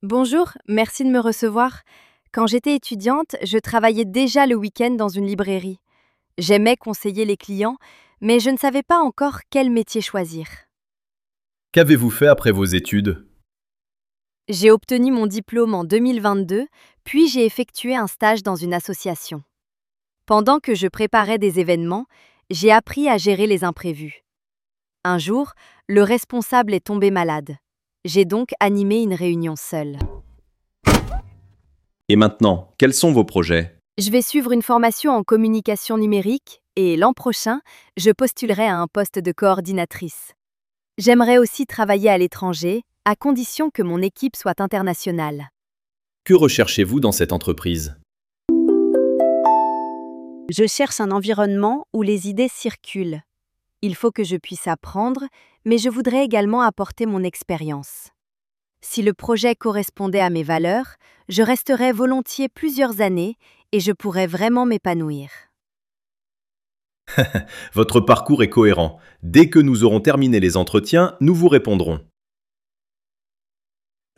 Bonjour, merci de me recevoir. Quand j'étais étudiante, je travaillais déjà le week-end dans une librairie. J'aimais conseiller les clients, mais je ne savais pas encore quel métier choisir. Qu'avez-vous fait après vos études? J'ai obtenu mon diplôme en 2022, puis j'ai effectué un stage dans une association. Pendant que je préparais des événements, j'ai appris à gérer les imprévus. Un jour, le responsable est tombé malade. J'ai donc animé une réunion seule. Et maintenant, quels sont vos projets? Je vais suivre une formation en communication numérique et l'an prochain, je postulerai à un poste de coordinatrice. J'aimerais aussi travailler à l'étranger, à condition que mon équipe soit internationale. Que recherchez-vous dans cette entreprise? Je cherche un environnement où les idées circulent. Il faut que je puisse apprendre, mais je voudrais également apporter mon expérience. Si le projet correspondait à mes valeurs, je resterais volontiers plusieurs années et je pourrais vraiment m'épanouir. Votre parcours est cohérent. Dès que nous aurons terminé les entretiens, nous vous répondrons.